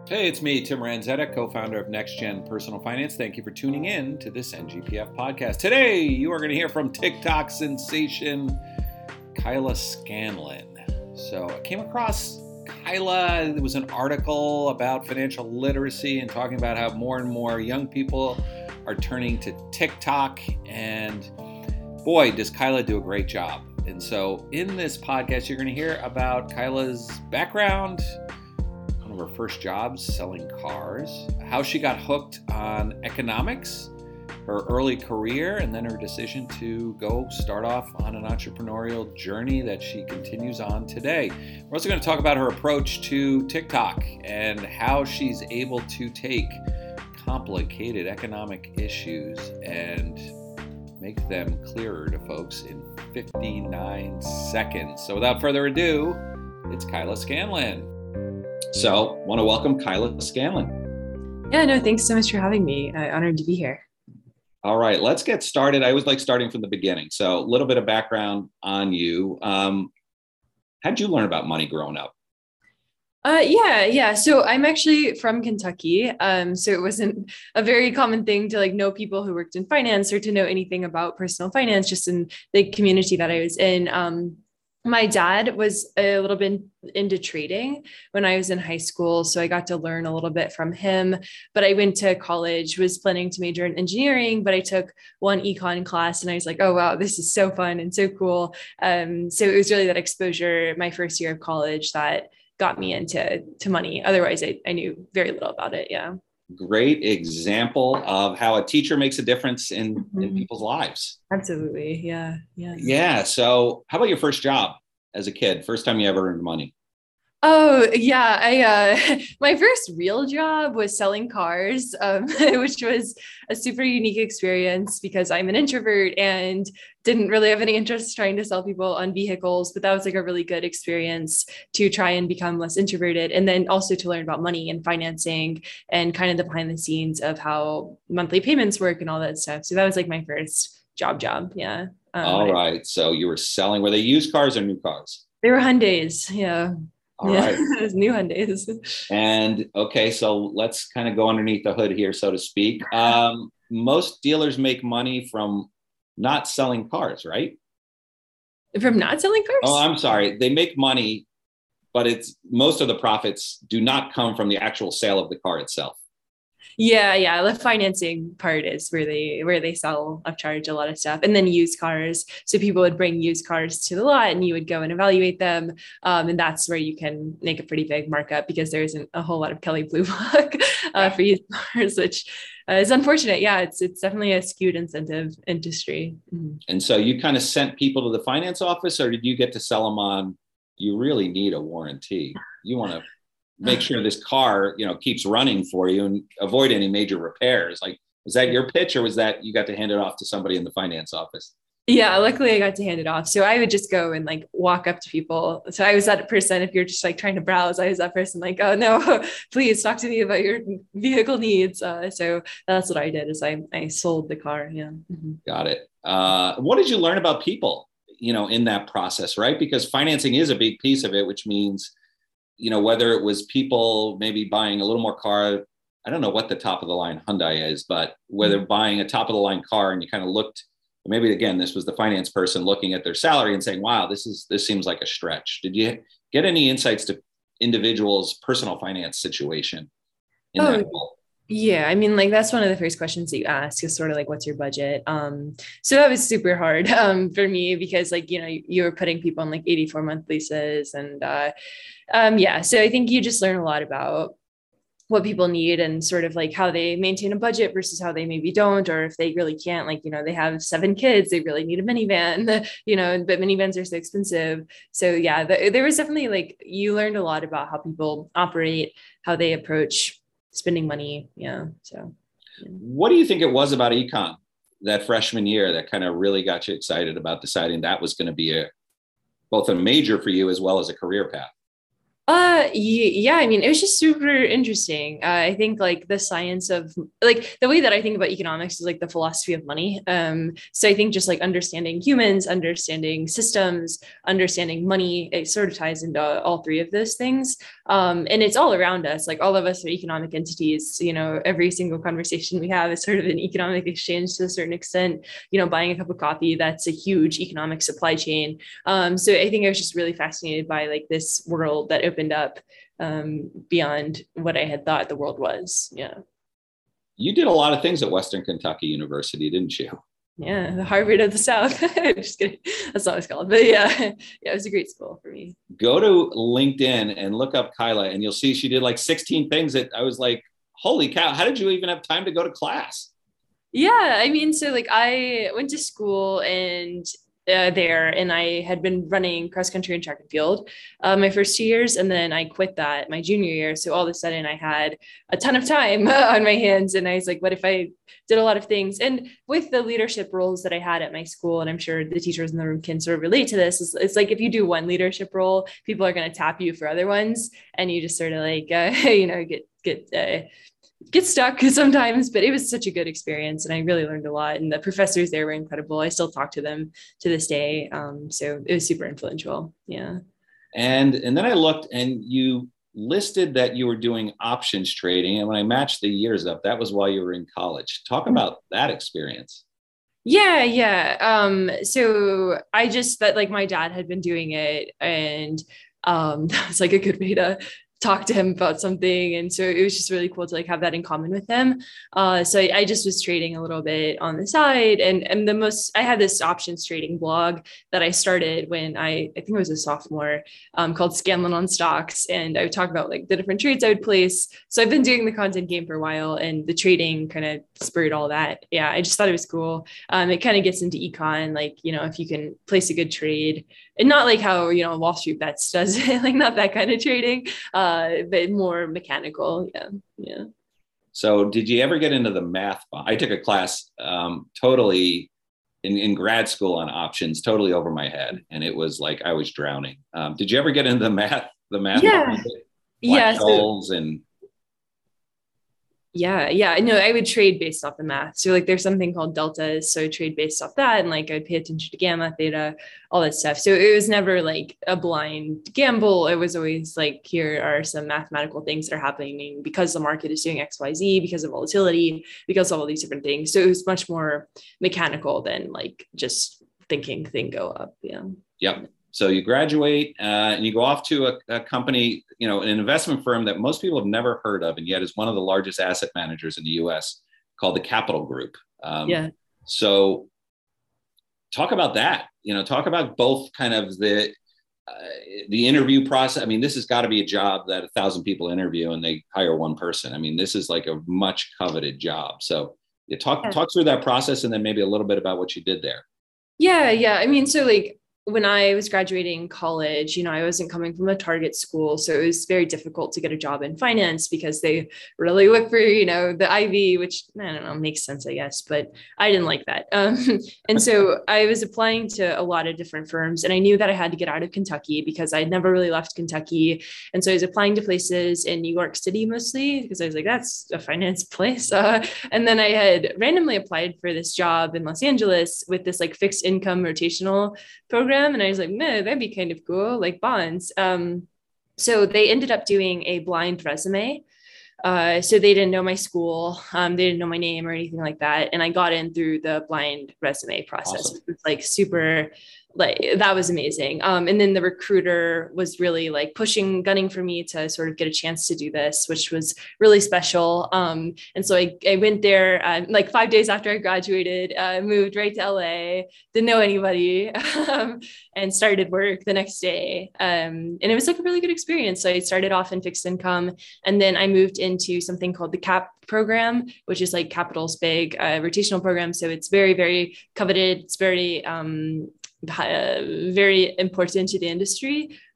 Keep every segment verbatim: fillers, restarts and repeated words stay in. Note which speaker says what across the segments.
Speaker 1: Hey, it's me, Tim Ranzetta, co-founder of NextGen Personal Finance. Thank you for tuning in to this N G P F podcast. Today, you are going to hear from TikTok sensation Kyla Scanlon. So I came across Kyla. There was an article about financial literacy and talking about how more and more young people are turning to TikTok. And boy, does Kyla do a great job. And so in this podcast, you're going to hear about Kyla's background, her first jobs selling cars, how she got hooked on economics, her early career, and then her decision to go start off on an entrepreneurial journey that she continues on today. We're also going to talk about her approach to TikTok and how she's able to take complicated economic issues and make them clearer to folks in fifty-nine seconds. So without further ado, it's Kyla Scanlon. So, want to welcome Kyla Scanlon.
Speaker 2: Yeah, no, thanks so much for having me. I'm honored to be here.
Speaker 1: All right, let's get started. I always like starting from the beginning. So, a little bit of background on you. Um, how did you learn about money growing up?
Speaker 2: Uh, yeah, yeah. So I'm actually from Kentucky. Um, so it wasn't a very common thing to like know people who worked in finance or to know anything about personal finance, just in the community that I was in. Um, My dad was a little bit into trading when I was in high school, so I got to learn a little bit from him. But I went to college, was planning to major in engineering, but I took one econ class and I was like, oh, wow, this is so fun and so cool. Um, so it was really that exposure my first year of college that got me into to money. Otherwise, I, I knew very little about it. Yeah.
Speaker 1: Great example of how a teacher makes a difference in, mm-hmm. in people's lives.
Speaker 2: Absolutely. Yeah. Yeah.
Speaker 1: Yeah. So how about your first job as a kid? First time you ever earned money?
Speaker 2: Oh, yeah. I, uh, my first real job was selling cars, um, which was a super unique experience because I'm an introvert and didn't really have any interest trying to sell people on vehicles, but that was like a really good experience to try and become less introverted. And then also to learn about money and financing and kind of the behind the scenes of how monthly payments work and all that stuff. So that was like my first job job. Yeah.
Speaker 1: Um, all right. So you were selling, were they used cars or new cars?
Speaker 2: They were Hyundais. Yeah.
Speaker 1: All
Speaker 2: yeah.
Speaker 1: right.
Speaker 2: It was new Hyundais.
Speaker 1: And okay, so let's kind of go underneath the hood here, so to speak. Um, most dealers make money from not selling cars, right?
Speaker 2: From not selling cars?
Speaker 1: Oh, I'm sorry. They make money, but it's most of the profits do not come from the actual sale of the car itself.
Speaker 2: Yeah, yeah. The financing part is where they where they sell upcharge a lot of stuff, and then used cars. So people would bring used cars to the lot, and you would go and evaluate them, um, and that's where you can make a pretty big markup because there isn't a whole lot of Kelley Blue Book uh, for used cars, which uh, is unfortunate. Yeah, it's it's definitely a skewed incentive industry. Mm-hmm.
Speaker 1: And so you kind of sent people to the finance office, or did you get to sell them on? You really need a warranty. You want to make sure this car, you know, keeps running for you and avoid any major repairs. Like, was that your pitch, or was that you got to hand it off to somebody in the finance office?
Speaker 2: Yeah, luckily I got to hand it off. So I would just go and like walk up to people. So I was that person, if you're just like trying to browse, I was that person like, oh no, please talk to me about your vehicle needs. Uh, so that's what I did is I, I sold the car. Yeah. Mm-hmm.
Speaker 1: Got it. Uh, what did you learn about people, you know, in that process, right? Because financing is a big piece of it, which means, you know, whether it was people maybe buying a little more car, I don't know what the top of the line Hyundai is, but whether mm-hmm. buying a top of the line car and you kind of looked, maybe again, this was the finance person looking at their salary and saying, wow, this is, this seems like a stretch. Did you get any insights to individuals' personal finance situation in
Speaker 2: oh,
Speaker 1: that role?
Speaker 2: Yeah. I mean, like, that's one of the first questions that you ask is sort of like, what's your budget? Um, so that was super hard um, for me because like, you know, you, you were putting people on like eighty-four month leases and uh, um, yeah. So I think you just learn a lot about what people need and sort of like how they maintain a budget versus how they maybe don't, or if they really can't, like, you know, they have seven kids, they really need a minivan, you know, but minivans are so expensive. So yeah, the, there was definitely like, you learned a lot about how people operate, how they approach spending money. Yeah. So yeah.
Speaker 1: What do you think it was about econ that freshman year that kind of really got you excited about deciding that was going to be a both a major for you as well as a career path?
Speaker 2: Uh, ye- yeah, I mean, it was just super interesting. Uh, I think like the science of like the way that I think about economics is like the philosophy of money. Um, so I think just like understanding humans, understanding systems, understanding money, it sort of ties into all three of those things. Um, and it's all around us. Like all of us are economic entities. You know, every single conversation we have is sort of an economic exchange to a certain extent. You know, buying a cup of coffee, that's a huge economic supply chain. Um, so I think I was just really fascinated by like this world that opened up um, beyond what I had thought the world was. Yeah.
Speaker 1: You did a lot of things at Western Kentucky University, didn't you?
Speaker 2: Yeah. The Harvard of the South. Just kidding. That's not what it's called. But yeah, yeah, it was a great school for me.
Speaker 1: Go to LinkedIn and look up Kyla, and you'll see she did like sixteen things that I was like, holy cow, how did you even have time to go to class?
Speaker 2: Yeah. I mean, so like I went to school and uh, there and I had been running cross country and track and field uh, my first two years. And then I quit that my junior year. So all of a sudden I had a ton of time on my hands. And I was like, what if I did a lot of things? And with the leadership roles that I had at my school, and I'm sure the teachers in the room can sort of relate to this, it's, it's like if you do one leadership role, people are going to tap you for other ones. And you just sort of like, uh, you know, get, get, uh, get stuck sometimes, but it was such a good experience and I really learned a lot. And the professors there were incredible. I still talk to them to this day. Um, so it was super influential. Yeah.
Speaker 1: And and then I looked and you listed that you were doing options trading. And when I matched the years up, that was while you were in college. Talk about that experience.
Speaker 2: Yeah, yeah. Um, so I just that like my dad had been doing it and um that was like a good way to talk to him about something. And so it was just really cool to like have that in common with him. Uh, so I, I just was trading a little bit on the side and, and the most, I had this options trading blog that I started when I, I think I was a sophomore um, called Scanlon on Stocks. And I would talk about like the different trades I would place. So I've been doing the content game for a while and the trading kind of spurred all that. Yeah. I just thought it was cool. Um, it kind of gets into econ, like, you know, if you can place a good trade and not like how, you know, Wall Street Bets does it, like not that kind of trading. Uh, uh, but more mechanical. Yeah. Yeah.
Speaker 1: So did you ever get into the math? I took a class um, totally in, in grad school on options, totally over my head. And it was like, I was drowning. Um, did you ever get into the math, the math?
Speaker 2: Yeah. Yeah.
Speaker 1: So, and
Speaker 2: Yeah, yeah. No, I would trade based off the math. So like there's something called deltas. So I trade based off that. And like I'd pay attention to gamma, theta, all that stuff. So it was never like a blind gamble. It was always like, here are some mathematical things that are happening because the market is doing X, Y, Z, because of volatility, because of all these different things. So it was much more mechanical than like just thinking thing go up. Yeah.
Speaker 1: Yep. So you graduate uh, and you go off to a, a company, you know, an investment firm that most people have never heard of, and yet is one of the largest asset managers in the U S, called the Capital Group. Um,
Speaker 2: yeah.
Speaker 1: So talk about that, you know, talk about both kind of the, uh, the interview process. I mean, this has got to be a job that a thousand people interview and they hire one person. I mean, this is like a much coveted job. So you talk,
Speaker 2: Yeah.
Speaker 1: talk through that process and then maybe a little bit about what you did there.
Speaker 2: Yeah. Yeah. I mean, so like, when I was graduating college, you know, I wasn't coming from a target school. So it was very difficult to get a job in finance because they really look for, you know, the Ivy, which I don't know, makes sense, I guess, but I didn't like that. Um, and so I was applying to a lot of different firms and I knew that I had to get out of Kentucky because I'd never really left Kentucky. And so I was applying to places in New York City mostly because I was like, that's a finance place. Uh, and then I had randomly applied for this job in Los Angeles with this like fixed income rotational program. And I was like, no, that'd be kind of cool, like bonds. Um, so they ended up doing a blind resume. Uh, so they didn't know my school. Um, they didn't know my name or anything like that. And I got in through the blind resume process.
Speaker 1: Awesome.
Speaker 2: It was like super, like that was amazing. Um, and then the recruiter was really like pushing, gunning for me to sort of get a chance to do this, which was really special. Um, and so I, I went there uh, like five days after I graduated, uh, moved right to L A, didn't know anybody, um, and started work the next day. Um, and it was like a really good experience. So I started off in fixed income, and then I moved into something called the CAP program, which is like Capital's big uh, rotational program. So it's very, very coveted. It's very, um, Uh, very important to the industry.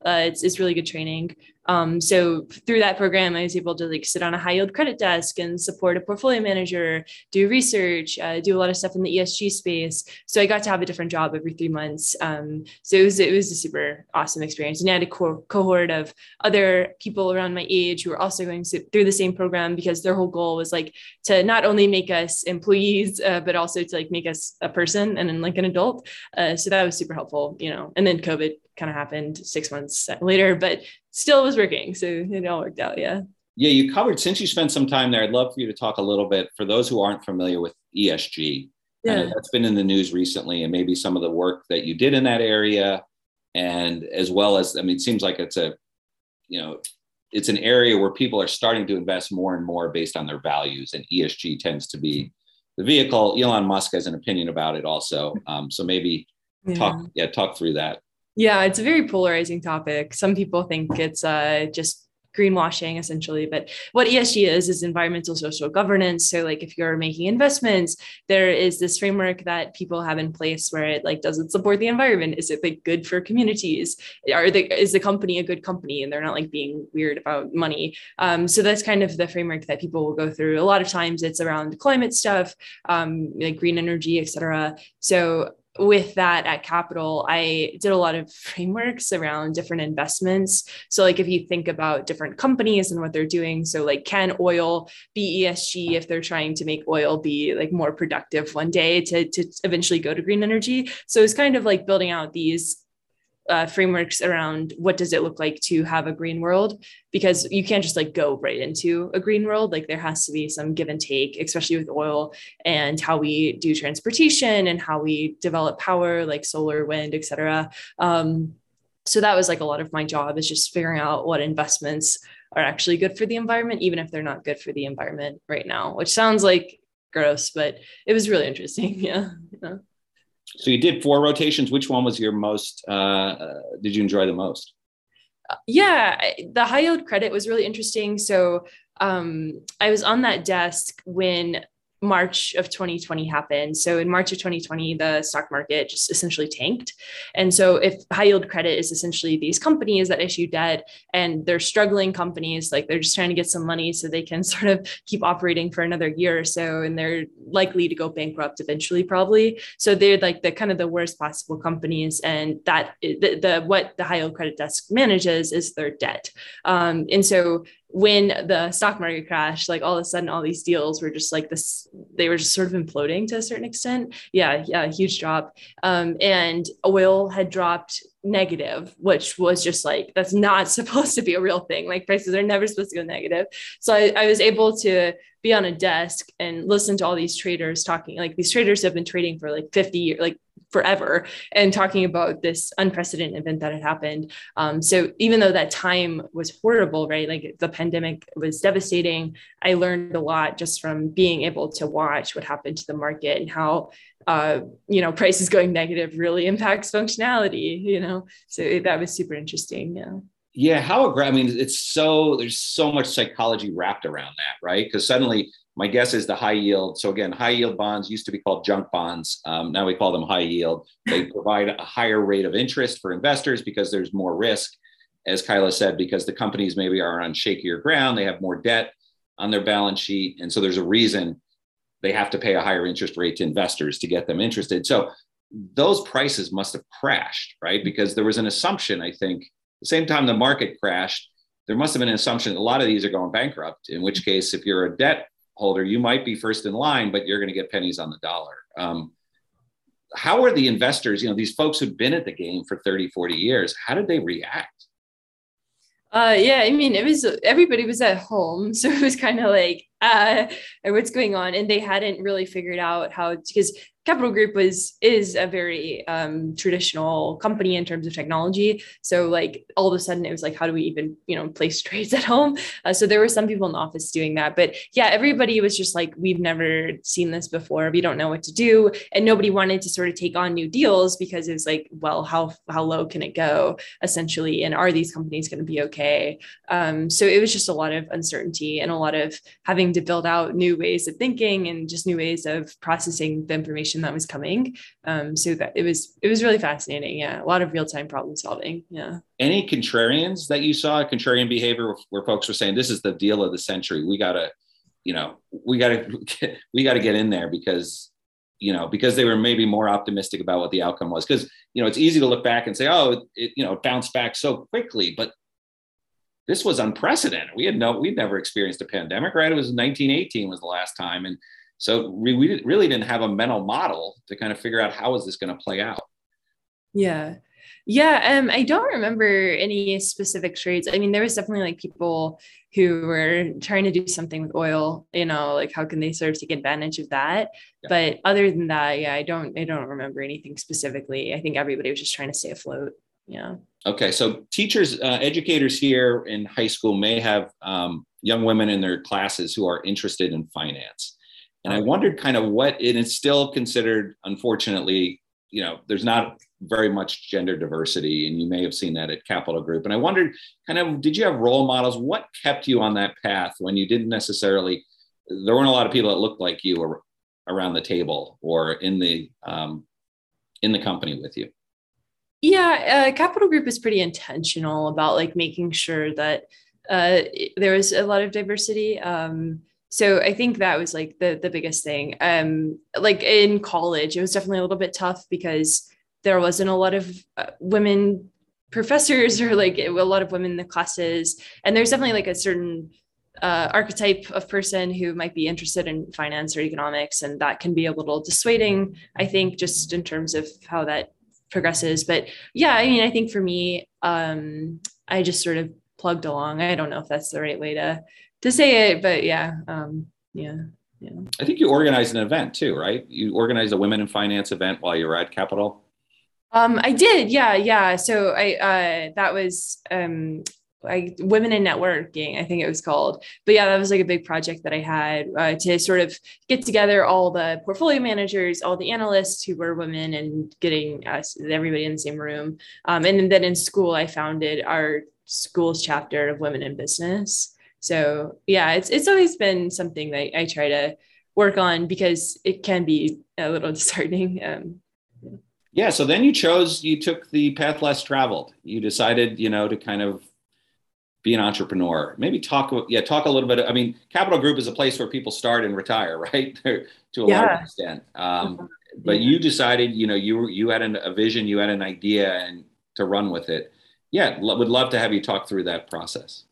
Speaker 2: Uh, it's, it's really good training. Um, so through that program, I was able to like sit on a high yield credit desk and support a portfolio manager, do research, uh, do a lot of stuff in the E S G space. So I got to have a different job every three months. Um, so it was it was a super awesome experience. And I had a co- cohort of other people around my age who were also going through the same program, because their whole goal was like to not only make us employees, uh, but also to like make us a person and then like an adult. Uh, so that was super helpful, you know. And then COVID kind of happened six months later, but still was working. So it all worked out. Yeah.
Speaker 1: Yeah. You covered, since you spent some time there, I'd love for you to talk a little bit for those who aren't familiar with E S G. Yeah. I know that's been in the news recently, and maybe some of the work that you did in that area. And as well as, I mean, it seems like it's a, you know, it's an area where people are starting to invest more and more based on their values, and E S G tends to be the vehicle. Elon Musk has an opinion about it also. Um, so maybe yeah. talk, yeah, talk through that.
Speaker 2: Yeah, it's a very polarizing topic. Some people think it's uh, just greenwashing essentially, but what E S G is, is environmental social governance. So like if you're making investments, there is this framework that people have in place where it like, does it support the environment? Is it like good for communities? Are they, is the company a good company and they're not like being weird about money? Um, so that's kind of the framework that people will go through. A lot of times it's around climate stuff, um, like green energy, et cetera. So with that at Capital, I did a lot of frameworks around different investments. So like if you think about different companies and what they're doing, so like can oil be E S G if they're trying to make oil be like more productive one day to, to eventually go to green energy? So it's kind of like building out these Uh, frameworks around what does it look like to have a green world, because you can't just like go right into a green world. Like there has to be some give and take, especially with oil and how we do transportation and how we develop power, like solar, wind, et cetera. Um, so that was like a lot of my job, is just figuring out what investments are actually good for the environment, even if they're not good for the environment right now, which sounds like gross, but it was really interesting. Yeah. Yeah.
Speaker 1: So you did four rotations. Which one was your most, uh, uh, did you enjoy the most?
Speaker 2: Yeah, the high yield credit was really interesting. So um, I was on that desk when March of twenty twenty happened. So in March of twenty twenty, the stock market just essentially tanked. And so if high yield credit is essentially these companies that issue debt and they're struggling companies, like they're just trying to get some money so they can sort of keep operating for another year or so, and they're likely to go bankrupt eventually, probably. So they're like the kind of the worst possible companies. And that the, the what the high yield credit desk manages is their debt. Um, and so when the stock market crashed, like all of a sudden, all these deals were just like this, they were just sort of imploding to a certain extent. Yeah, yeah, huge drop. Um, and oil had dropped negative, which was just like, that's not supposed to be a real thing. Like prices are never supposed to go negative. So I, I was able to be on a desk and listen to all these traders talking, like these traders have been trading for like fifty years, like forever, and talking about this unprecedented event that had happened. Um, so even though that time was horrible, right? Like the pandemic was devastating, I learned a lot just from being able to watch what happened to the market and how, uh, you know, prices going negative really impacts functionality, you know? So that was super interesting. Yeah.
Speaker 1: Yeah. How aggressive, I mean, it's so, there's so much psychology wrapped around that, right? Because suddenly, my guess is the high yield. So again, high yield bonds used to be called junk bonds. Um, now we call them high yield. They provide a higher rate of interest for investors because there's more risk, as Kyla said, because the companies maybe are on shakier ground. They have more debt on their balance sheet. And so there's a reason they have to pay a higher interest rate to investors to get them interested. So those prices must have crashed, right? Because there was an assumption, I think, the same time the market crashed, there must have been an assumption that a lot of these are going bankrupt, in which case, if you're a debt holder, you might be first in line, but you're going to get pennies on the dollar. Um, how are the investors, you know, these folks who've been at the game for thirty, forty years, how did they react?
Speaker 2: Uh, yeah, I mean, it was, everybody was at home. So it was kind of like, uh, what's going on? And they hadn't really figured out how, because Capital Group was is a very um, traditional company in terms of technology. So like all of a sudden it was like, how do we even, you know, place trades at home? Uh, so there were some people in the office doing that. But yeah, everybody was just like, we've never seen this before. We don't know what to do. And nobody wanted to sort of take on new deals because it was like, well, how, how low can it go essentially? And are these companies going to be okay? Um, so it was just a lot of uncertainty and a lot of having to build out new ways of thinking and just new ways of processing the information information that was coming. Um, so that it was, it was really fascinating. Yeah. A lot of real-time problem solving. Yeah.
Speaker 1: Any contrarians that you saw, contrarian behavior where folks were saying, this is the deal of the century. We got to, you know, we got to, we got to get in there because, you know, because they were maybe more optimistic about what the outcome was. Because, you know, it's easy to look back and say, oh, it, you know, it bounced back so quickly, but this was unprecedented. We had no, we'd never experienced a pandemic, right? It was nineteen eighteen was the last time. And so we, we really didn't have a mental model to kind of figure out how is this going to play out.
Speaker 2: Yeah. Yeah. Um, I don't remember any specific trades. I mean, there was definitely like people who were trying to do something with oil, you know, like how can they sort of take advantage of that? Yeah. But other than that, yeah, I don't, I don't remember anything specifically. I think everybody was just trying to stay afloat. Yeah.
Speaker 1: Okay. So teachers, uh, educators here in high school may have um, young women in their classes who are interested in finance. And I wondered kind of what, and it's still considered, unfortunately, you know, there's not very much gender diversity, and you may have seen that at Capital Group. And I wondered kind of, did you have role models? What kept you on that path when you didn't necessarily, there weren't a lot of people that looked like you or around the table or in the, um, in the company with you?
Speaker 2: Yeah, uh, Capital Group is pretty intentional about like making sure that uh, there was a lot of diversity. Um, so I think that was like the the biggest thing. Um, like in college, it was definitely a little bit tough because there wasn't a lot of uh, women professors or like a lot of women in the classes. And there's definitely like a certain uh, archetype of person who might be interested in finance or economics. And that can be a little dissuading, I think, just in terms of how that progresses. But yeah, I mean, I think for me, um, I just sort of plugged along. I don't know if that's the right way to, to say it, but yeah. Um, yeah. Yeah.
Speaker 1: I think you organized an event too, right? You organized a Women in Finance event while you were at Capital.
Speaker 2: Um, I did. Yeah. Yeah. So I, uh, that was, um, like Women in Networking, I think it was called. But yeah, that was like a big project that I had uh, to sort of get together all the portfolio managers, all the analysts who were women, and getting us, everybody in the same room. Um, and then in school, I founded our school's chapter of Women in Business. So yeah, it's it's always been something that I try to work on because it can be a little disheartening. Um,
Speaker 1: yeah. So then you chose, you took the path less traveled. You decided, you know, to kind of be an entrepreneur. Maybe talk, yeah, talk a little bit. I mean, Capital Group is a place where people start and retire, right? To a yeah. large extent. Um, but yeah. you decided, you know, you you had an, a vision, you had an idea, and to run with it. Yeah, lo- would love to have you talk through that process.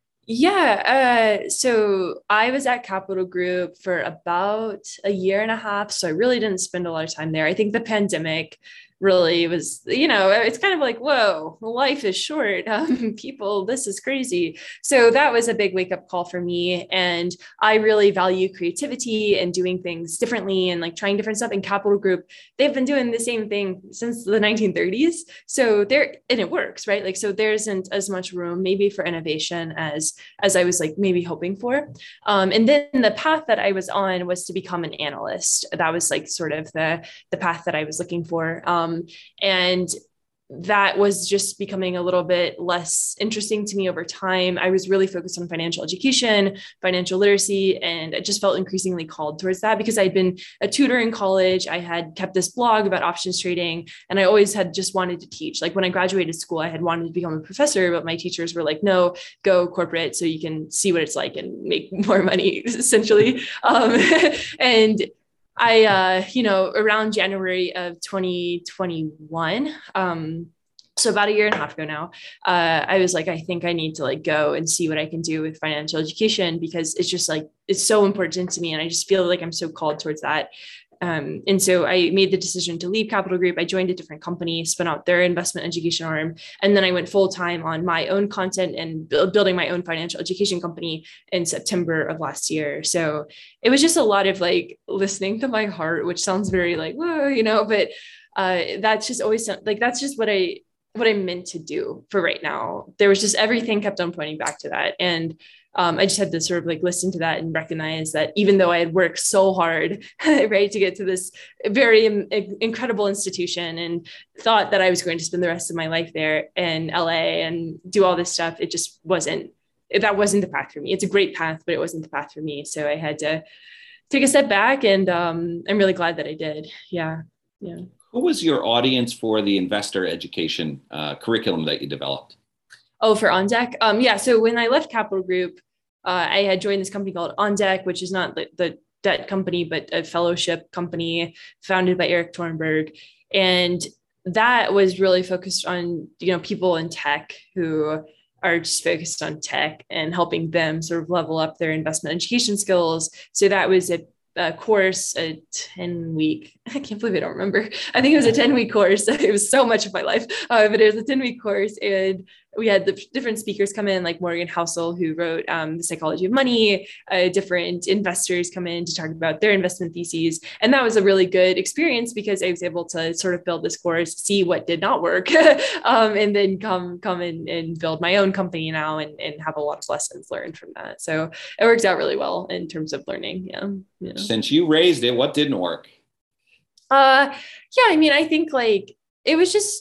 Speaker 2: Yeah. Uh, so I was at Capital Group for about a year and a half. So I really didn't spend a lot of time there. I think the pandemic really was, you know, it's kind of like, whoa, life is short. Um, people, this is crazy. So that was a big wake up call for me. And I really value creativity and doing things differently and like trying different stuff. In Capital Group, they've been doing the same thing since the nineteen thirties. So there, and it works, right? Like, so there isn't as much room maybe for innovation as, as I was like maybe hoping for. Um, and then the path that I was on was to become an analyst. That was like sort of the, the path that I was looking for. Um, Um, and that was just becoming a little bit less interesting to me over time. I was really focused on financial education, financial literacy, and I just felt increasingly called towards that because I'd been a tutor in college. I had kept this blog about options trading, and I always had just wanted to teach. Like when I graduated school, I had wanted to become a professor, but my teachers were like, no, go corporate so you can see what it's like and make more money, essentially. Um, and I, uh, you know, around January of twenty twenty-one, um, so about a year and a half ago now, uh, I was like, I think I need to like go and see what I can do with financial education because it's just like, it's so important to me. And I just feel like I'm so called towards that. Um, and so I made the decision to leave Capital Group. I joined a different company, spun out their investment education arm. And then I went full time on my own content and build, building my own financial education company in September of last year. So it was just a lot of like listening to my heart, which sounds very like, whoa, you know, but uh, that's just always like, that's just what I, what I meant to do for right now. There was just everything kept on pointing back to that. And Um, I just had to sort of like listen to that and recognize that even though I had worked so hard, right, to get to this very in- incredible institution and thought that I was going to spend the rest of my life there in L A and do all this stuff, it just wasn't, that wasn't the path for me. It's a great path, but it wasn't the path for me. So I had to take a step back, and um, I'm really glad that I did. Yeah. Yeah.
Speaker 1: Who was your audience for the investor education uh, curriculum that you developed?
Speaker 2: Oh, for On Deck? Um, yeah. So when I left Capital Group, uh, I had joined this company called On Deck, which is not the, the debt company, but a fellowship company founded by Eric Thornburg. And that was really focused on, you know, people in tech who are just focused on tech and helping them sort of level up their investment education skills. So that was a a course, a ten week, I can't believe I don't remember. I think it was a ten week course. It was so much of my life, uh, but it was a ten week course. And we had the different speakers come in, like Morgan Housel, who wrote um, The Psychology of Money, uh, different investors come in to talk about their investment theses. And that was a really good experience because I was able to sort of build this course, see what did not work, um, and then come, come in and build my own company now and, and have a lot of lessons learned from that. So it worked out really well in terms of learning. Yeah. Yeah.
Speaker 1: Since you raised it, what didn't work?
Speaker 2: Uh, yeah, I mean, I think like it was just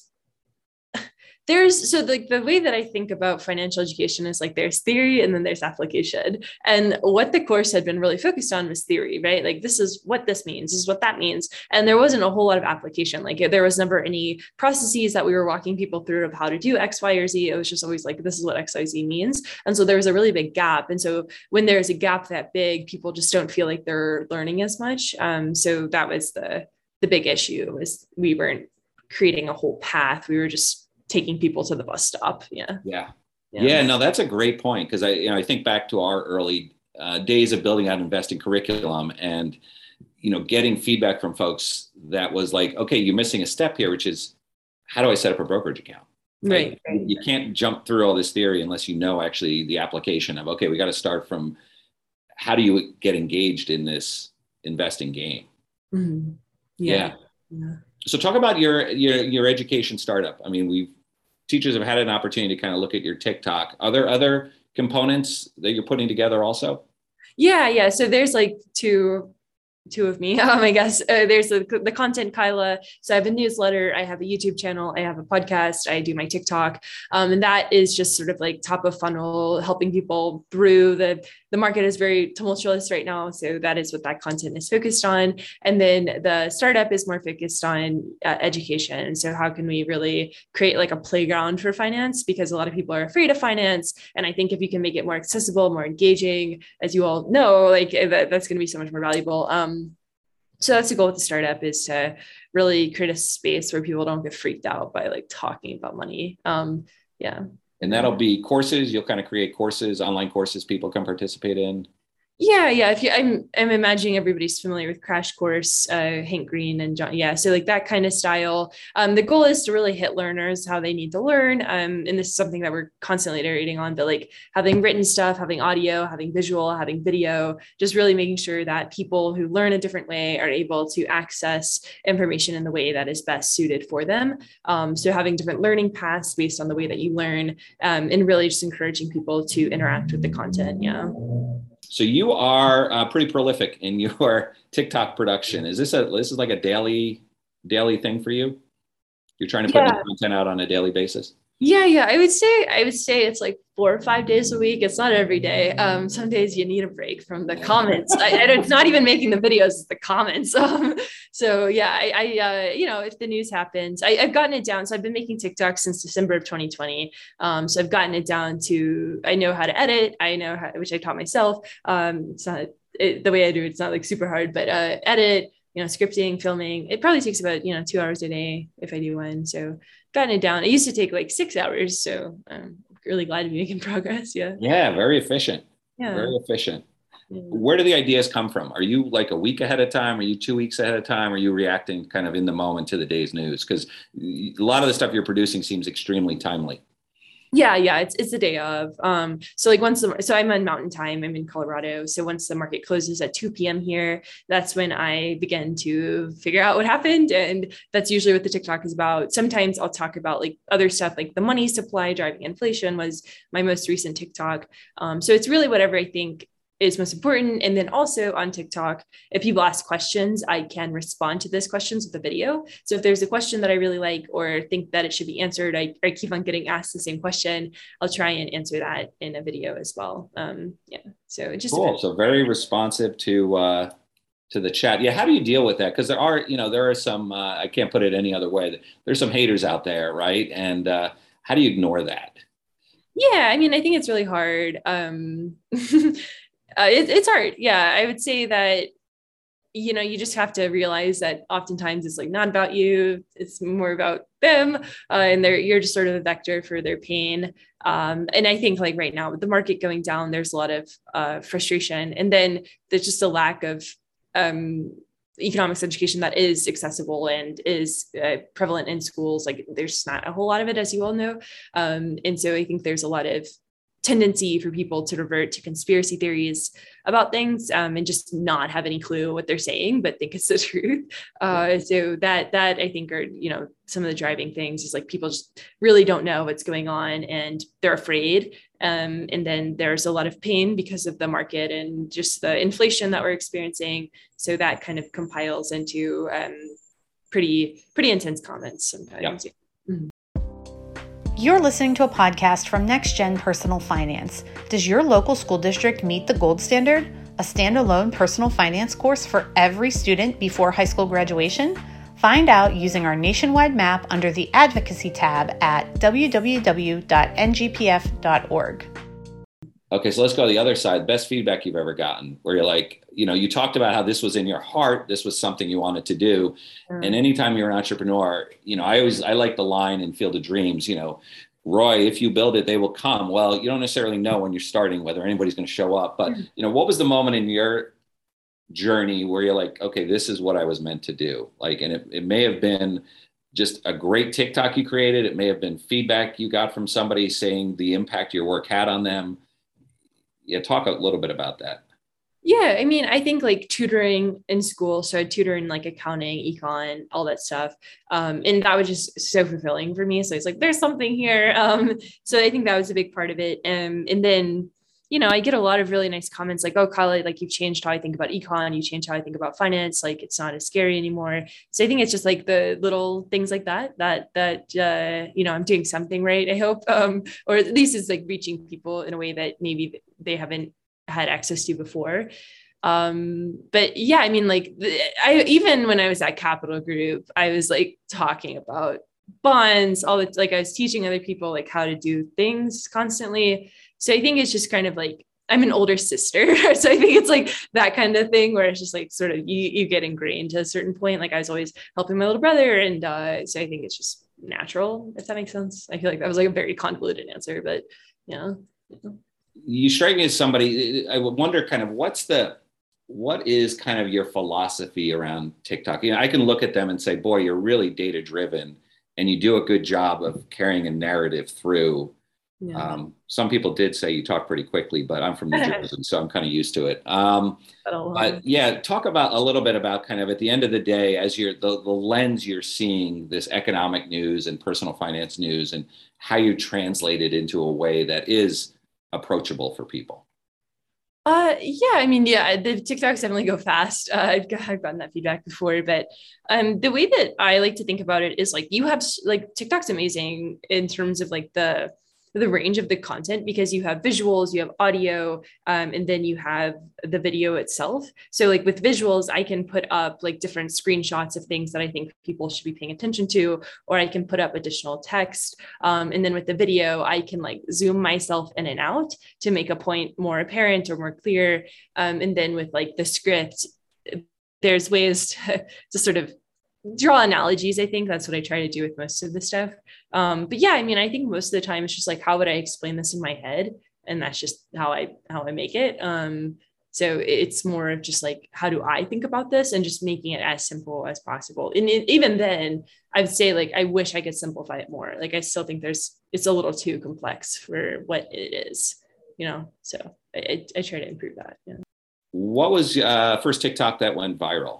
Speaker 2: there's so like the way that I think about financial education is like there's theory and then there's application. And what the course had been really focused on was theory, right? Like this is what this means, this is what that means. And there wasn't a whole lot of application. Like there was never any processes that we were walking people through of how to do X, Y, or Z. It was just always like, this is what X, Y, Z means. And so there was a really big gap. And so when there's a gap that big, people just don't feel like they're learning as much. Um, so that was the the big issue was we weren't creating a whole path. We were just taking people to the bus stop. Yeah.
Speaker 1: Yeah. Yeah. yeah no, that's a great point. Cause I, you know, I think back to our early uh, days of building out investing curriculum and, you know, getting feedback from folks that was like, okay, you're missing a step here, which is how do I set up a brokerage account?
Speaker 2: Right.
Speaker 1: Like, you can't jump through all this theory unless you know actually the application of, okay, we got to start from how do you get engaged in this investing game?
Speaker 2: Mm-hmm.
Speaker 1: Yeah.
Speaker 2: Yeah. yeah.
Speaker 1: So talk about your, your, your education startup. I mean, we've, teachers have had an opportunity to kind of look at your TikTok. Are there other components that you're putting together also?
Speaker 2: Yeah. Yeah. So there's like two, two of me, um, I guess. Uh, there's the, the content Kyla. So I have a newsletter, I have a YouTube channel, I have a podcast, I do my TikTok. Um, and that is just sort of like top of funnel, helping people through the, the market is very tumultuous right now. So that is what that content is focused on. And then the startup is more focused on uh, education. And so how can we really create like a playground for finance? Because a lot of people are afraid of finance. And I think if you can make it more accessible, more engaging, as you all know, like that, that's going to be so much more valuable. Um, So that's the goal with the startup is to really create a space where people don't get freaked out by like talking about money. Um, yeah.
Speaker 1: And that'll be courses. You'll kind of create courses, online courses people can participate in.
Speaker 2: Yeah, yeah. If you, I'm, I'm imagining everybody's familiar with Crash Course, uh, Hank Green and John. Yeah, so like that kind of style. Um, the goal is to really hit learners how they need to learn. Um, and this is something that we're constantly iterating on. But like having written stuff, having audio, having visual, having video, just really making sure that people who learn a different way are able to access information in the way that is best suited for them. Um, so having different learning paths based on the way that you learn, um, and really just encouraging people to interact with the content. Yeah.
Speaker 1: So you are uh, pretty prolific in your TikTok production. Is this a this is like a daily daily thing for you? You're trying to put
Speaker 2: Yeah.
Speaker 1: content out on a daily basis?
Speaker 2: Yeah, yeah. I would say I would say it's like four or five days a week. It's not every day. Um, some days you need a break from the comments. I, I, it's not even making the videos; it's the comments. Um, so yeah, I, I uh, you know, if the news happens, I, I've gotten it down. So I've been making TikTok since December of twenty twenty. Um, so I've gotten it down to I know how to edit. I know how, which I taught myself. Um, it's not it, the way I do it. It's not like super hard, but uh, edit. You know, scripting, filming. It probably takes about you know two hours a day if I do one. So gotten it down. It used to take like six hours. So I'm really glad to be making progress. Yeah.
Speaker 1: Yeah, very efficient.
Speaker 2: Yeah.
Speaker 1: Very efficient.
Speaker 2: Yeah.
Speaker 1: Where do the ideas come from? Are you like a week ahead of time? Are you two weeks ahead of time? Are you reacting kind of in the moment to the day's news? Because a lot of the stuff you're producing seems extremely timely.
Speaker 2: Yeah, yeah, it's it's the day of. Um, so like once the so I'm on Mountain Time. I'm in Colorado. So once the market closes at two p.m. here, that's when I begin to figure out what happened, and that's usually what the TikTok is about. Sometimes I'll talk about like other stuff, like the money supply driving inflation was my most recent TikTok. Um, so it's really whatever I think is most important. And then also on TikTok, if people ask questions, I can respond to those questions with a video. So if there's a question that I really like or think that it should be answered, I, I keep on getting asked the same question. I'll try and answer that in a video as well. Um, yeah, so it just
Speaker 1: cool.
Speaker 2: depends.
Speaker 1: So very responsive to uh, to the chat. Yeah. How do you deal with that? Because there are, you know, there are some, uh, I can't put it any other way. There's some haters out there, right? And uh, how do you ignore that?
Speaker 2: Yeah, I mean, I think it's really hard. Um, uh, it, it's hard. Yeah, I would say that, you know, you just have to realize that oftentimes it's like not about you. It's more about them. Uh, and they're, you're just sort of a vector for their pain. Um, and I think like right now with the market going down, there's a lot of uh, frustration. And then there's just a lack of um, economics education that is accessible and is uh, prevalent in schools. Like there's not a whole lot of it, as you all know. Um, and so I think there's a lot of tendency for people to revert to conspiracy theories about things um, and just not have any clue what they're saying, but think it's the truth. Uh, so that, that I think are, you know, some of the driving things is like people just really don't know what's going on and they're afraid. Um, and then there's a lot of pain because of the market and just the inflation that we're experiencing. So that kind of compiles into um, pretty, pretty intense comments sometimes.
Speaker 1: Yep.
Speaker 2: Mm-hmm.
Speaker 3: You're listening to a podcast from NextGen Personal Finance. Does your local school district meet the gold standard? A standalone personal finance course for every student before high school graduation? Find out using our nationwide map under the Advocacy tab at w w w dot n g p f dot org.
Speaker 1: Okay, so let's go to the other side. Best feedback you've ever gotten, where you're like, you know, you talked about how this was in your heart, this was something you wanted to do. Mm. And anytime you're an entrepreneur, you know, I always, I like the line in Field of Dreams, you know, Roy, if you build it, they will come. Well, you don't necessarily know when you're starting whether anybody's going to show up. But, mm. you know, what was the moment in your journey where you're like, okay, this is what I was meant to do? Like, and it, it may have been just a great TikTok you created. It may have been feedback you got from somebody saying the impact your work had on them. Yeah, talk a little bit about that.
Speaker 2: Yeah, I mean, I think like tutoring in school, so tutoring like accounting, econ, all that stuff. Um, and that was just so fulfilling for me. So it's like, there's something here. Um, so I think that was a big part of it. Um, and then, you know, I get a lot of really nice comments like, oh, Kyla, like you've changed how I think about econ, you changed how I think about finance, like it's not as scary anymore. So I think it's just like the little things like that, that, that, uh, you know, I'm doing something right, I hope, um, or at least it's like reaching people in a way that maybe they haven't had access to before. Um, but yeah, I mean, like I, even when I was at Capital Group, I was like talking about bonds, all the, like I was teaching other people like how to do things constantly. So I think it's just kind of like, I'm an older sister. So I think it's like that kind of thing where it's just like sort of, you, you get ingrained to a certain point. Like I was always helping my little brother. And uh, so I think it's just natural, if that makes sense. I feel like that was like a very convoluted answer, but yeah.
Speaker 1: You strike me as somebody, I would wonder kind of what's the, what is kind of your philosophy around TikTok? You know, I can look at them and say, boy, you're really data driven and you do a good job of carrying a narrative through. Yeah. Um, some people did say you talk pretty quickly, but I'm from New Jersey, so I'm kind of used to it. Um, but yeah, talk about a little bit about kind of at the end of the day, as you're the, the lens you're seeing this economic news and personal finance news and how you translate it into a way that is approachable for people.
Speaker 2: Uh, yeah, I mean, yeah, the TikToks definitely go fast. Uh, I've, I've gotten that feedback before, but um, the way that I like to think about it is like you have like TikTok's amazing in terms of like the the range of the content because you have visuals, you have audio, um, and then you have the video itself. So like with visuals, I can put up like different screenshots of things that I think people should be paying attention to, or I can put up additional text. Um, and then with the video, I can like zoom myself in and out to make a point more apparent or more clear. Um, and then with like the script, there's ways to, to sort of draw analogies. I think that's what I try to do with most of the stuff. Um, but yeah, I mean, I think most of the time it's just like, how would I explain this in my head? And that's just how I, how I make it. Um, so it's more of just like, how do I think about this and just making it as simple as possible. And it, even then I'd say like, I wish I could simplify it more. Like, I still think there's, it's a little too complex for what it is, you know? So I, I try to improve that. Yeah.
Speaker 1: What was uh first TikTok that went viral?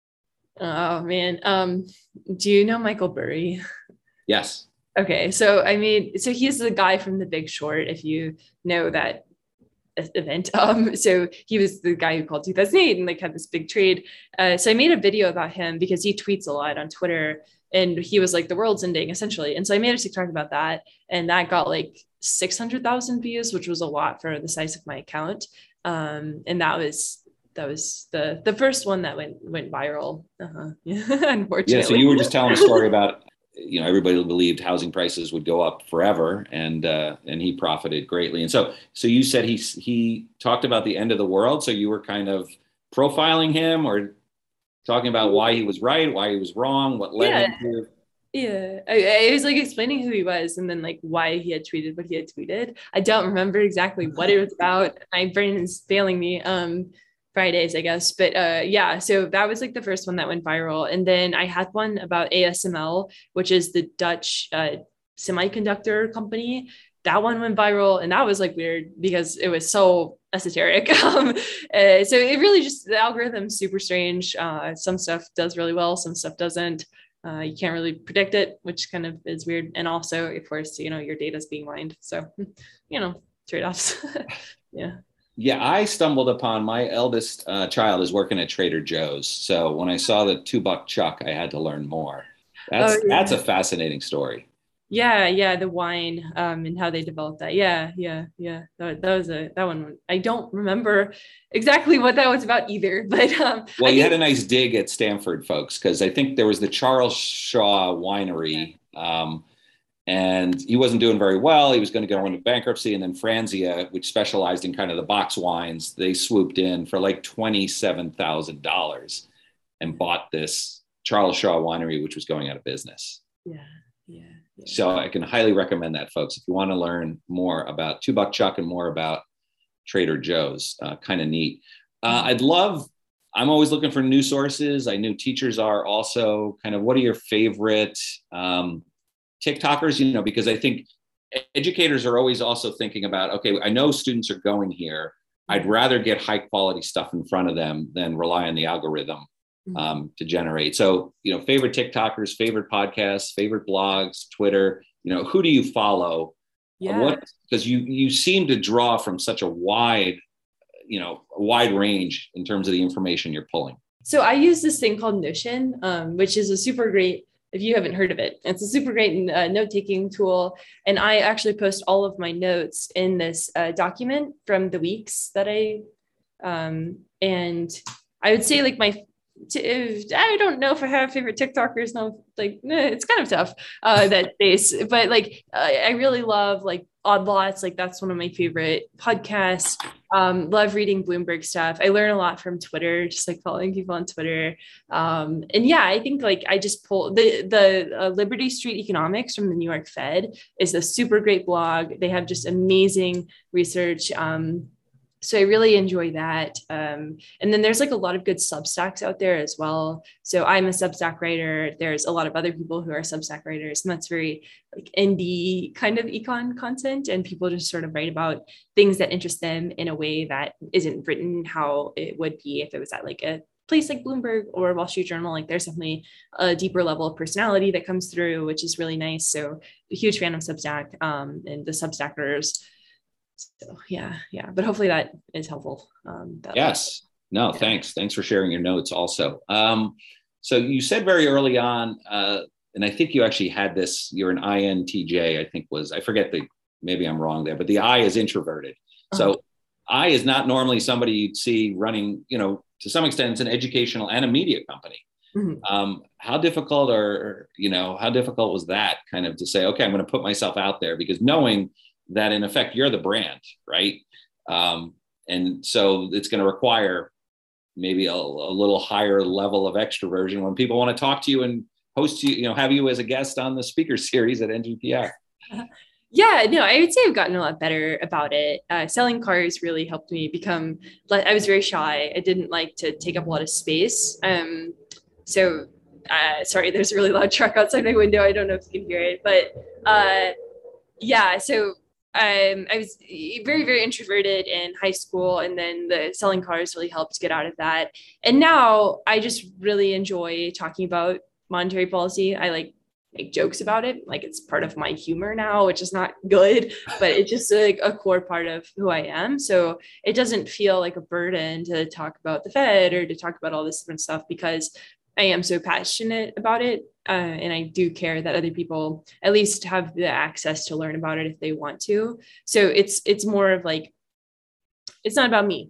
Speaker 2: Oh man. Um, do you know Michael Burry?
Speaker 1: Yes.
Speaker 2: Okay. So, I mean, so he's the guy from The Big Short, if you know that event. Um, so he was the guy who called two thousand eight and like had this big trade. Uh, so I made a video about him because he tweets a lot on Twitter and he was like, the world's ending essentially. And so I made a TikTok about that and that got like six hundred thousand views, which was a lot for the size of my account. Um, and that was that was the the first one that went went viral. Uh-huh. Yeah, unfortunately.
Speaker 1: Yeah. So you were just telling a story about, you know, everybody believed housing prices would go up forever, and uh, and he profited greatly. And so, so you said he he talked about the end of the world. So you were kind of profiling him, or talking about why he was right, why he was wrong, what led
Speaker 2: Yeah.
Speaker 1: him to.
Speaker 2: Yeah, I, I was like explaining who he was, and then like why he had tweeted what he had tweeted. I don't remember exactly what it was about. My brain is failing me. Um, Fridays, I guess, but uh, yeah. So that was like the first one that went viral, and then I had one about A S M L, which is the Dutch uh, semiconductor company. That one went viral, and that was like weird because it was so esoteric. um, uh, so it really just, the algorithm's super strange. Uh, some stuff does really well, some stuff doesn't. Uh, you can't really predict it, which kind of is weird. And also, of course, you know, your data is being mined. So, you know, trade-offs. Yeah.
Speaker 1: Yeah, I stumbled upon, my eldest uh, child is working at Trader Joe's. So when I saw the two buck chuck, I had to learn more. That's
Speaker 2: Oh, yeah.
Speaker 1: that's a fascinating story.
Speaker 2: Yeah, yeah, the wine um and how they developed that. Yeah, yeah, yeah. That, that was a that one. I don't remember exactly what that was about either, but um
Speaker 1: Well,
Speaker 2: I
Speaker 1: you
Speaker 2: think,
Speaker 1: had a nice dig at Stanford, folks, because I think there was the Charles Shaw Winery, um, and he wasn't doing very well. He was going to go into bankruptcy, and then Franzia, which specialized in kind of the box wines, they swooped in for like twenty-seven thousand dollars and bought this Charles Shaw Winery, which was going out of business.
Speaker 2: yeah, yeah, yeah.
Speaker 1: So I can highly recommend that, folks, if you want to learn more about Two Buck Chuck and more about Trader Joe's. Uh, kind of neat. Uh, I'd love, I'm always looking for news sources. I know teachers are also. Kind of, what are your favorite um, TikTokers? You know, because I think educators are always also thinking about, okay, I know students are going here. I'd rather get high quality stuff in front of them than rely on the algorithm um, to generate. So, you know, favorite TikTokers, favorite podcasts, favorite blogs, Twitter, you know, who do you follow?
Speaker 2: Yeah.
Speaker 1: What, because you, you seem to draw from such a wide, you know, a wide range in terms of the information you're pulling.
Speaker 2: So I use this thing called Notion, um, which is a super great, if you haven't heard of it, it's a super great uh, note-taking tool. And I actually post all of my notes in this uh, document from the weeks that I, um, and I would say like my, t- I don't know if I have favorite TikTokers. No, like eh, it's kind of tough uh, that space, but like uh, I really love like Odd Lots. Like that's one of my favorite podcasts. Um, love reading Bloomberg stuff. I learn a lot from Twitter, just like following people on Twitter. Um, and yeah, I think like I just pull the, the uh, Liberty Street Economics from the New York Fed is a super great blog. They have just amazing research. Um, So I really enjoy that. Um, and then there's like a lot of good Substacks out there as well. So I'm a Substack writer. There's a lot of other people who are Substack writers, and that's very like indie kind of econ content. And people just sort of write about things that interest them in a way that isn't written how it would be if it was at like a place like Bloomberg or Wall Street Journal. Like there's definitely a deeper level of personality that comes through, which is really nice. So a huge fan of Substack um, and the Substackers. So yeah, yeah, but hopefully that is helpful. Um, that
Speaker 1: Yes. No,
Speaker 2: yeah.
Speaker 1: thanks. Thanks for sharing your notes also. Um, so you said very early on, uh, and I think you actually had this, you're an I N T J, I think was, I forget the, maybe I'm wrong there, but the I is introverted.
Speaker 2: Uh-huh.
Speaker 1: So I is not normally somebody you'd see running, you know, to some extent it's an educational and a media company.
Speaker 2: Mm-hmm.
Speaker 1: Um, how difficult or, you know, how difficult was that kind of to say, okay, I'm going to put myself out there, because knowing that in effect, you're the brand, right? Um, and so it's going to require maybe a, a little higher level of extroversion when people want to talk to you and host you, you know, have you as a guest on the speaker series at N G P F.
Speaker 2: Yeah, no, I would say I've gotten a lot better about it. Uh, selling cars really helped me become, I was very shy. I didn't like to take up a lot of space. Um, so, uh, sorry, there's a really loud truck outside my window. I don't know if you can hear it, but uh, yeah, so Um, I was very, very introverted in high school, and then the selling cars really helped get out of that. And now I just really enjoy talking about monetary policy. I like make jokes about it. Like it's part of my humor now, which is not good, but it's just like a core part of who I am. So it doesn't feel like a burden to talk about the Fed or to talk about all this different stuff, because I am so passionate about it. Uh, and I do care that other people at least have the access to learn about it if they want to. So it's, it's more of like, it's not about me.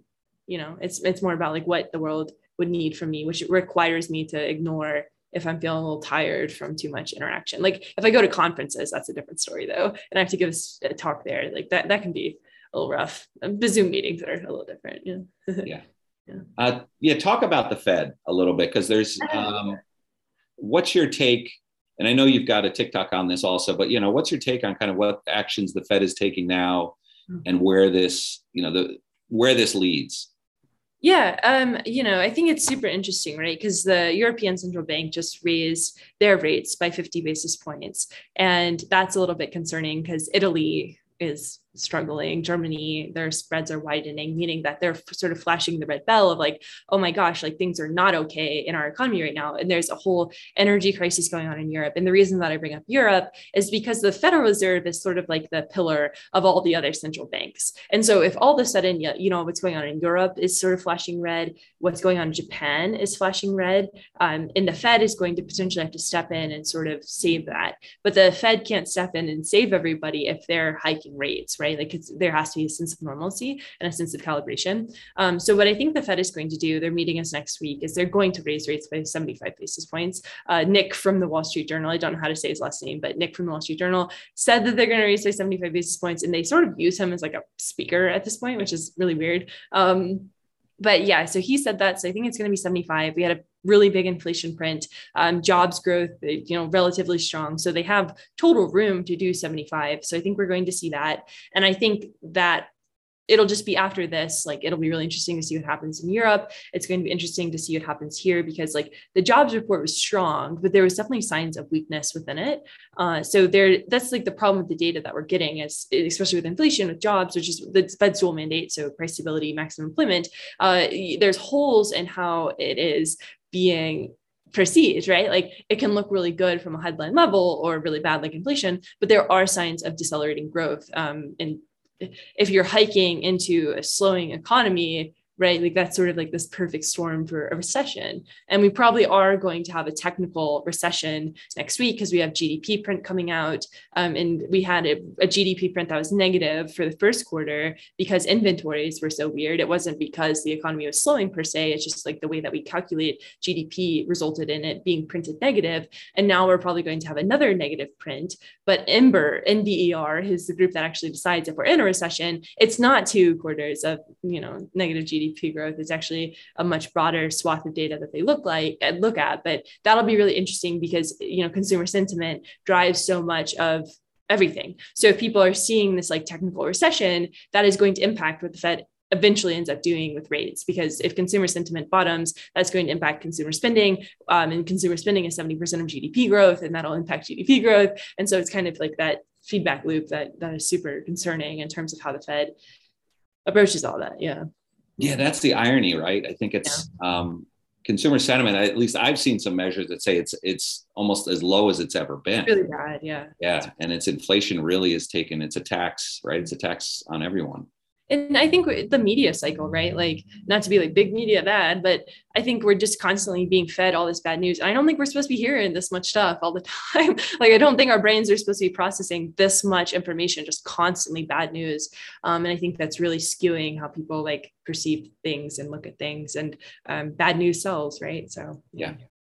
Speaker 2: you know, it's it's more about like what the world would need from me, which requires me to ignore if I'm feeling a little tired from too much interaction. Like if I go to conferences, that's a different story though. And I have to give a talk there, like that, that can be a little rough. The Zoom meetings are a little different. Yeah.
Speaker 1: yeah. Yeah. Uh, yeah. Talk about the Fed a little bit, because there's, um, what's your take? And I know you've got a TikTok on this also, but you know, what's your take on kind of what actions the Fed is taking now and where this, you know, the, where this leads?
Speaker 2: Yeah, um, you know, I think it's super interesting, right? Because the European Central Bank just raised their rates by fifty basis points. And that's a little bit concerning because Italy is struggling. Germany, their spreads are widening, meaning that they're sort of flashing the red bell of like, oh my gosh, like things are not okay in our economy right now. And there's a whole energy crisis going on in Europe. And the reason that I bring up Europe is because the Federal Reserve is sort of like the pillar of all the other central banks. And so if all of a sudden, you know, what's going on in Europe is sort of flashing red, what's going on in Japan is flashing red, um, and the Fed is going to potentially have to step in and sort of save that. But the Fed can't step in and save everybody if they're hiking rates, right? Like it's, there has to be a sense of normalcy and a sense of calibration. Um, so what I think the Fed is going to do, they're meeting us next week, is they're going to raise rates by seventy-five basis points. Uh, Nick from the Wall Street Journal, I don't know how to say his last name, but Nick from the Wall Street Journal said that they're going to raise by seventy-five basis points, and they sort of use him as like a speaker at this point, which is really weird. Um, But yeah, so he said that. So I think it's going to be seventy-five. We had a really big inflation print, um, jobs growth, you know, relatively strong. So they have total room to do seventy-five. So I think we're going to see that. And I think that it'll just be after this, like, it'll be really interesting to see what happens in Europe. It's going to be interesting to see what happens here, because like the jobs report was strong, but there was definitely signs of weakness within it. Uh, so there, that's like the problem with the data that we're getting is, especially with inflation, with jobs, which is the Fed's dual mandate. So price stability, maximum employment, uh, there's holes in how it is being perceived, right? Like it can look really good from a headline level or really bad like inflation, but there are signs of decelerating growth. Um, and if you're hiking into a slowing economy, right, like that's sort of like this perfect storm for a recession. And we probably are going to have a technical recession next week because we have G D P print coming out. Um, and we had a, a G D P print that was negative for the first quarter because inventories were so weird. It wasn't because the economy was slowing per se. It's just like the way that we calculate G D P resulted in it being printed negative. And now we're probably going to have another negative print. But N B E R, N B E R, is the group that actually decides if we're in a recession. It's not two quarters of, you know, negative G D P G D P growth. Is actually a much broader swath of data that they look like and look at, but that'll be really interesting because, you know, consumer sentiment drives so much of everything. So if people are seeing this like technical recession, that is going to impact what the Fed eventually ends up doing with rates, because if consumer sentiment bottoms, that's going to impact consumer spending, um, and consumer spending is seventy percent of G D P growth, and that'll impact G D P growth. And so it's kind of like that feedback loop that that is super concerning in terms of how the Fed approaches all that. Yeah.
Speaker 1: Yeah, that's the irony, right? I think it's yeah. um, consumer sentiment. At least I've seen some measures that say it's it's almost as low as it's ever been.
Speaker 2: Really bad, yeah.
Speaker 1: Yeah, and it's inflation really is taken. It's a tax, right? It's a tax on everyone.
Speaker 2: And I think the media cycle, right? Like, not to be like big media bad, but I think we're just constantly being fed all this bad news. And I don't think we're supposed to be hearing this much stuff all the time. Like, I don't think our brains are supposed to be processing this much information, just constantly bad news. Um, and I think that's really skewing how people like perceive things and look at things, and um, bad news sells, right? So,
Speaker 1: yeah.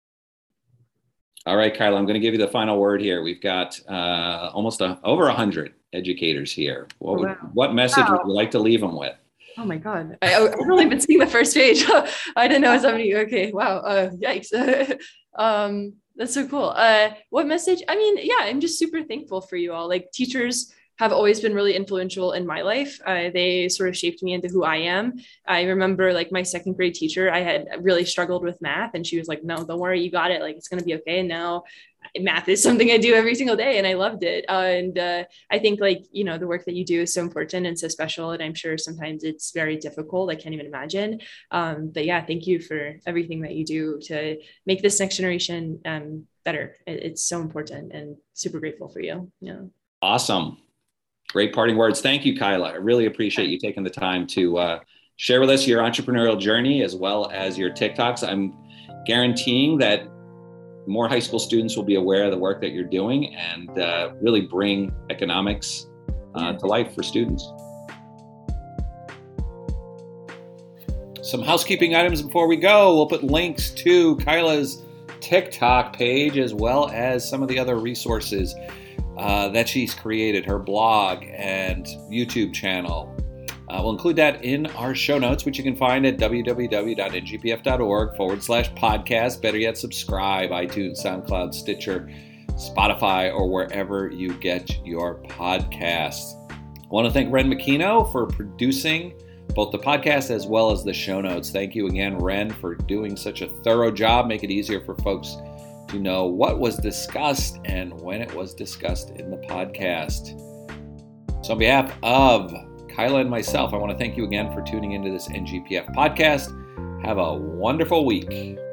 Speaker 1: All right, Kyla, I'm going to give you the final word here. We've got uh, almost a, over one hundred educators here. What, would, wow. what message wow. would you like to leave them with?
Speaker 2: Oh my God. I, I've only been seeing the first page. I didn't know it was somebody. Okay. Wow. Uh, yikes. um, that's so cool. Uh, what message? I mean, yeah, I'm just super thankful for you all. Like, teachers have always been really influential in my life. Uh, they sort of shaped me into who I am. I remember like my second grade teacher, I had really struggled with math, and she was like, no, don't worry, you got it. Like, it's going to be okay. And now math is something I do every single day, and I loved it. Uh, and uh, I think like, you know, the work that you do is so important and so special. And I'm sure sometimes it's very difficult. I can't even imagine. Um, but yeah, thank you for everything that you do to make this next generation um, better. It, it's so important, and super grateful for you. Yeah.
Speaker 1: Awesome. Great parting words. Thank you, Kyla. I really appreciate you taking the time to uh, share with us your entrepreneurial journey as well as your TikToks. I'm guaranteeing that more high school students will be aware of the work that you're doing and uh, really bring economics uh, to life for students. Some housekeeping items before we go. We'll put links to Kyla's TikTok page as well as some of the other resources uh, that she's created, her blog and YouTube channel. Uh, we'll include that in our show notes, which you can find at www.ngpf.org forward slash podcast. Better yet, subscribe, iTunes, SoundCloud, Stitcher, Spotify, or wherever you get your podcasts. I want to thank Ren McKeno for producing both the podcast as well as the show notes. Thank you again, Ren, for doing such a thorough job. Make it easier for folks to know what was discussed and when it was discussed in the podcast. So on behalf of Kyla and myself, I want to thank you again for tuning into this N G P F podcast. Have a wonderful week.